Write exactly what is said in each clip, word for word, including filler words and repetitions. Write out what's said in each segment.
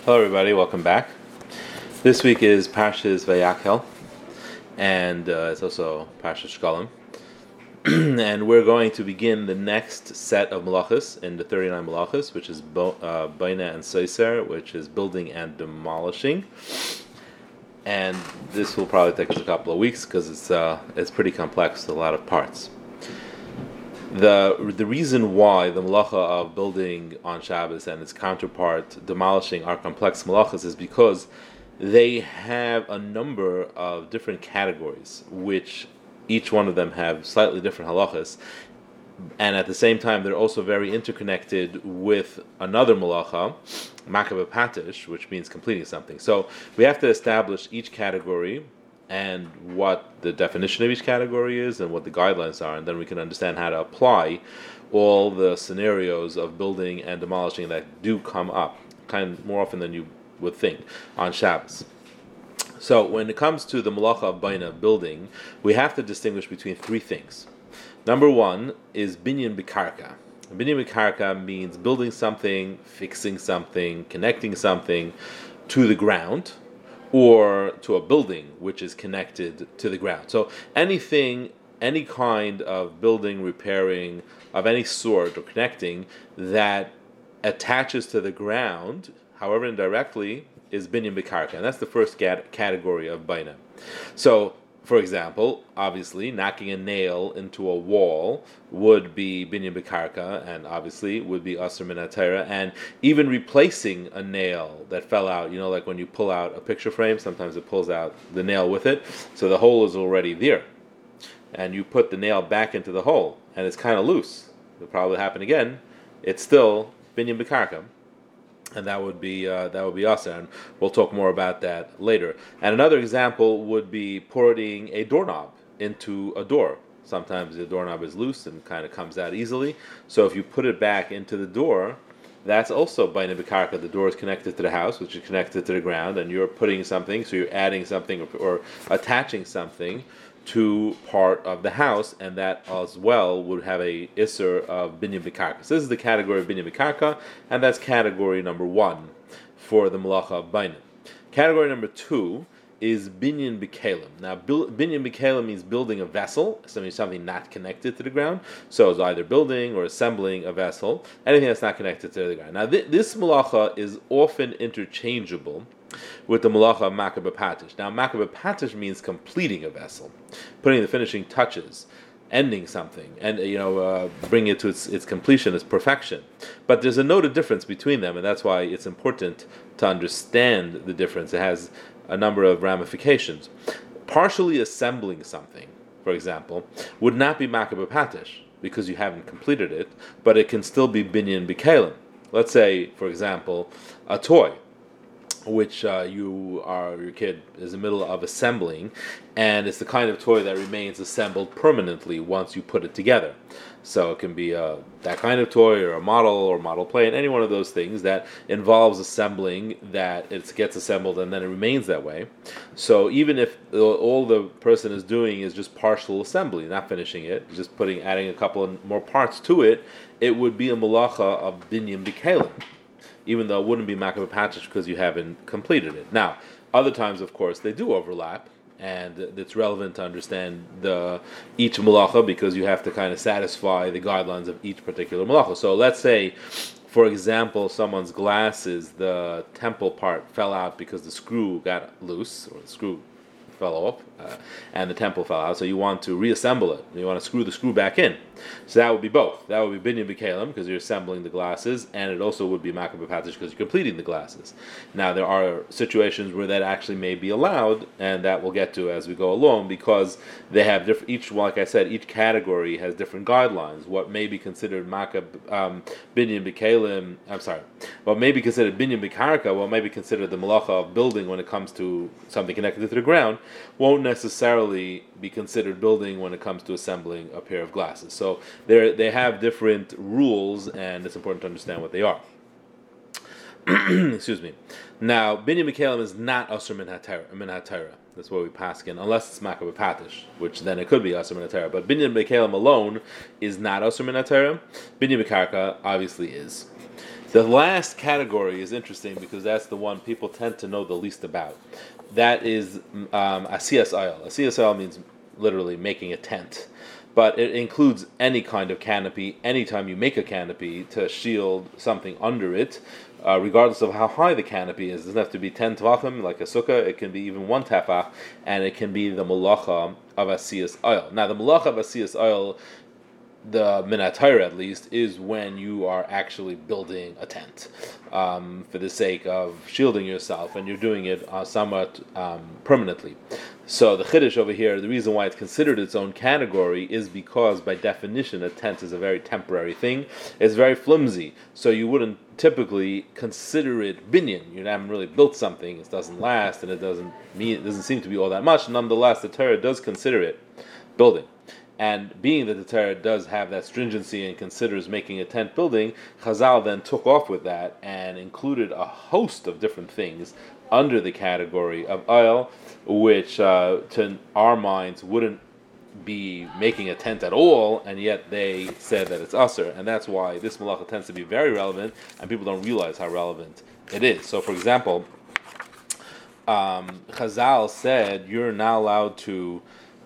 Hello, everybody. Welcome back. This week is Parshas Vayakhel, and uh, it's also Parshas Shkalim. And we're going to begin the next set of malachas in the thirty-nine malachas, which is Bo- uh, Baina and Seiser, which is building and demolishing. And this will probably take us a couple of weeks because it's uh, it's pretty complex, a lot of parts. The the reason why the malacha of building on Shabbos and its counterpart demolishing are complex malachas is because they have a number of different categories, which each one of them have slightly different halachas, and at the same time they're also very interconnected with another malacha, makabeh patish, which means completing something. So we have to establish each category and what the definition of each category is and what the guidelines are, and then we can understand how to apply all the scenarios of building and demolishing that do come up, kind of more often than you would think, on Shabbos. So when it comes to the malacha of baina, building, we have to distinguish between three things. Number one is binyan b'karka. Binyan b'karka means building something, fixing something, connecting something to the ground, or to a building which is connected to the ground. So anything, any kind of building, repairing, of any sort, or connecting that attaches to the ground, however indirectly, is binyan b'karka. And that's the first cat- category of baina. So, for example, obviously, knocking a nail into a wall would be binyan b'karka, and obviously would be asur min hatayra. And even replacing a nail that fell out, you know, like when you pull out a picture frame, sometimes it pulls out the nail with it, so the hole is already there. And you put the nail back into the hole, and it's kind of loose. It'll probably happen again. It's still binyan b'karka. And that would be uh, that would be asur, and we'll talk more about that later. And another example would be putting a doorknob into a door. Sometimes the doorknob is loose and kind of comes out easily. So if you put it back into the door, that's also baina b'karka. The door is connected to the house, which is connected to the ground, and you're putting something, so you're adding something or, or attaching something to part of the house, and that as well would have a isser of binyan b'karka. So this is the category of binyan b'karka, and that's category number one for the malacha of baina. Category number two is binyan b'kelim. Now, binyan b'kelim means building a vessel, something something not connected to the ground. So it's either building or assembling a vessel, anything that's not connected to the ground. Now, th- this malacha is often interchangeable with the malacha of makabeh patish. Now, makabeh patish means completing a vessel, putting the finishing touches, ending something, and you know, uh, bringing it to its, its completion, its perfection. But there's a noted difference between them, and that's why it's important to understand the difference. It has a number of ramifications. Partially assembling something, for example, would not be makabeh patish because you haven't completed it, but it can still be binyan b'kelim. Let's say, for example, a toy, which uh, you are, your kid is in the middle of assembling, and it's the kind of toy that remains assembled permanently once you put it together. So it can be uh, that kind of toy, or a model, or model plane, any one of those things that involves assembling, that it gets assembled and then it remains that way. So even if all the person is doing is just partial assembly, not finishing it, just putting, adding a couple of more parts to it, it would be a malacha of binyan b'kelim, even though it wouldn't be makabeh patish because you haven't completed it. Now, other times, of course, they do overlap, and it's relevant to understand the each malacha because you have to kind of satisfy the guidelines of each particular malacha. So let's say, for example, someone's glasses, the temple part fell out because the screw got loose, or the screw fell off, uh, and the temple fell out, so you want to reassemble it. You want to screw the screw back in. So that would be both. That would be binyan b'kelim, because you're assembling the glasses, and it also would be makabeh patish, because you're completing the glasses. Now, there are situations where that actually may be allowed, and that we'll get to as we go along, because they have different, each, like I said, each category has different guidelines. What may be considered makabeh, um, binyan b'kelim, I'm sorry, what may be considered binyan b'karka, what may be considered the malacha of building when it comes to something connected to the ground, won't necessarily be considered building when it comes to assembling a pair of glasses. So they they have different rules, and it's important to understand what they are. Excuse me. Now, binyan b'kelim is not asur min hatayra. That's what we paskin, unless it's makabeh patish, which then it could be asur min hatayra. But binyan b'kelim alone is not asur min hatayra. Binyan b'karka obviously is. The last category is interesting because that's the one people tend to know the least about. That is um, asiyas ayal. Asiyas ayal means literally making a tent, but it includes any kind of canopy. Anytime you make a canopy to shield something under it, uh, regardless of how high the canopy is, it doesn't have to be ten tvachim like a sukkah. It can be even one tefach, and it can be the malacha of asiyas ayal. Now, the malacha of asiyas ayal, the minatayr at least, is when you are actually building a tent um, for the sake of shielding yourself, and you're doing it uh, somewhat um, permanently. So the chiddush over here, the reason why it's considered its own category is because by definition a tent is a very temporary thing. It's very flimsy, so you wouldn't typically consider it binyan. You haven't really built something, it doesn't last, and it doesn't mean it doesn't seem to be all that much. Nonetheless, the Torah does consider it building. And being that the Torah does have that stringency and considers making a tent building, Chazal then took off with that and included a host of different things under the category of ayal, which uh, to our minds wouldn't be making a tent at all, and yet they said that it's usher, and that's why this malacha tends to be very relevant, and people don't realize how relevant it is. So, for example, um, Chazal said you're not allowed to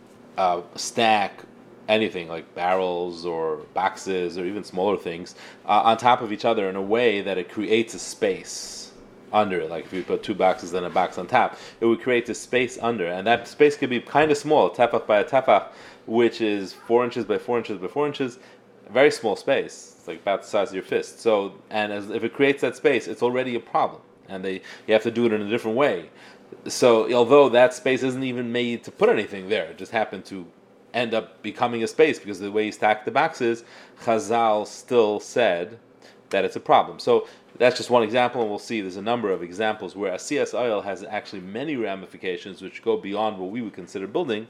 uh, stack anything like barrels or boxes or even smaller things uh, on top of each other in a way that it creates a space under it. Like if you put two boxes and a box on top, it would create a space under, and that space could be kind of small, a tefach by a tefach, which is four inches by four inches by four inches, a very small space. It's like about the size of your fist. So, and as, if it creates that space, it's already a problem, and they you have to do it in a different way. So, although that space isn't even made to put anything there, it just happened to end up becoming a space because of the way you stack the boxes, Chazal still said that it's a problem. So that's just one example, and we'll see there's a number of examples where asiyas ayal has actually many ramifications which go beyond what we would consider building,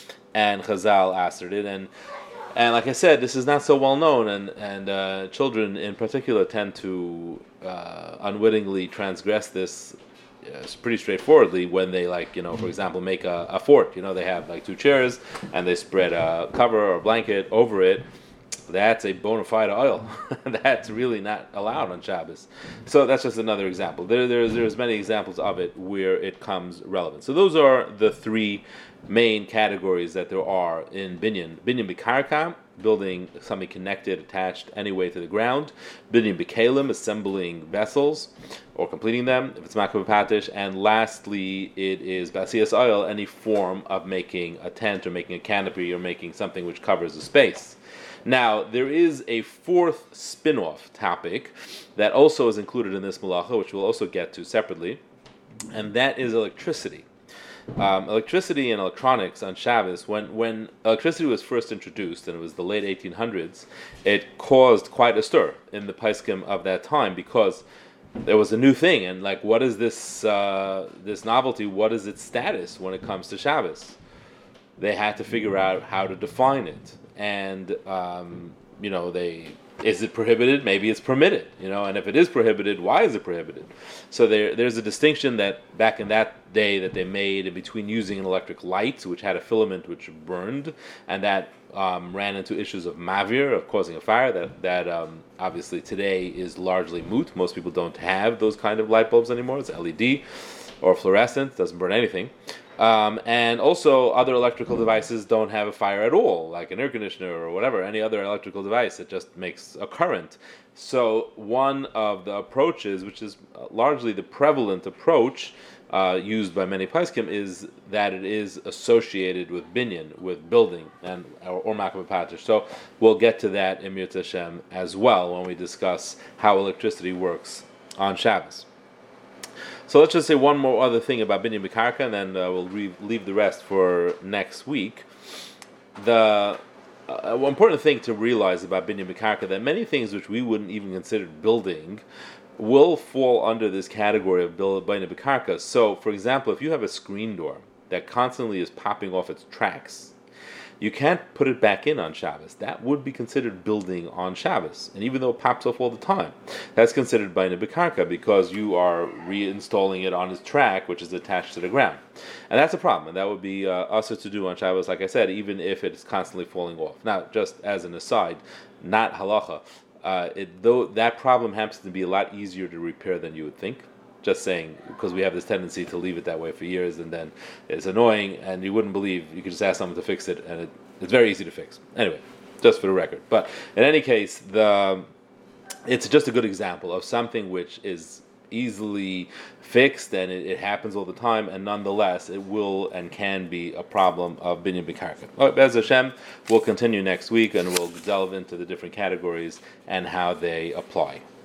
and Chazal answered it. And and like I said, this is not so well known, and and uh, children in particular tend to uh, unwittingly transgress this. It's pretty straightforwardly when they, like, you know, for example, make a, a fort. You know, they have like two chairs and they spread a cover or a blanket over it. That's a bona fide oil. That's really not allowed on Shabbos. So that's just another example. There, there's there's many examples of it where it comes relevant. So those are the three main categories that there are in binyan. Binyan b'karka, building something connected, attached anyway to the ground. Binyan b'kelim, assembling vessels or completing them, if it's makabeh patish. And lastly, it is b'asiyas ayal, any form of making a tent or making a canopy or making something which covers a space. Now, there is a fourth spin-off topic that also is included in this malacha, which we'll also get to separately, and that is electricity. Um, electricity and electronics on Shabbos, when, when electricity was first introduced, and it was the late eighteen hundreds, it caused quite a stir in the paiskim of that time because there was a new thing, and like, what is this uh, this novelty? What is its status when it comes to Shabbos? They had to figure out how to define it. And um, you know, they is it prohibited? Maybe it's permitted. You know, and if it is prohibited, why is it prohibited? So there, there's a distinction that back in that day that they made in between using an electric light, which had a filament which burned, and that um, ran into issues of mavir, of causing a fire. That that um, obviously today is largely moot. Most people don't have those kind of light bulbs anymore. It's L E D or fluorescent. Doesn't burn anything. Um, and also, other electrical devices don't have a fire at all, like an air conditioner or whatever, any other electrical device. It just makes a current. So one of the approaches, which is largely the prevalent approach uh, used by many paiskim, is that it is associated with binyan, with building, and or, or makabeh patish. So we'll get to that in Mirz Hashem as well when we discuss how electricity works on Shabbos. So let's just say one more other thing about binyan b'karka, and then uh, we'll re- leave the rest for next week. The uh, one important thing to realize about binyan b'karka, that many things which we wouldn't even consider building will fall under this category of binyan b'karka. So, for example, if you have a screen door that constantly is popping off its tracks, you can't put it back in on Shabbos. That would be considered building on Shabbos. And even though it pops off all the time, that's considered binyan b'karka because you are reinstalling it on its track, which is attached to the ground. And that's a problem. And that would be uh, usher to do on Shabbos, like I said, even if it's constantly falling off. Now, just as an aside, not halacha, Uh, it, though that problem happens to be a lot easier to repair than you would think. Just saying, because we have this tendency to leave it that way for years, and then it's annoying, and you wouldn't believe you could just ask someone to fix it, and it, it's very easy to fix. Anyway, just for the record. But in any case, the it's just a good example of something which is easily fixed, and it, it happens all the time, and nonetheless, it will and can be a problem of binyan b'karka. Well, Bez Hashem, we'll continue next week, and we'll delve into the different categories and how they apply.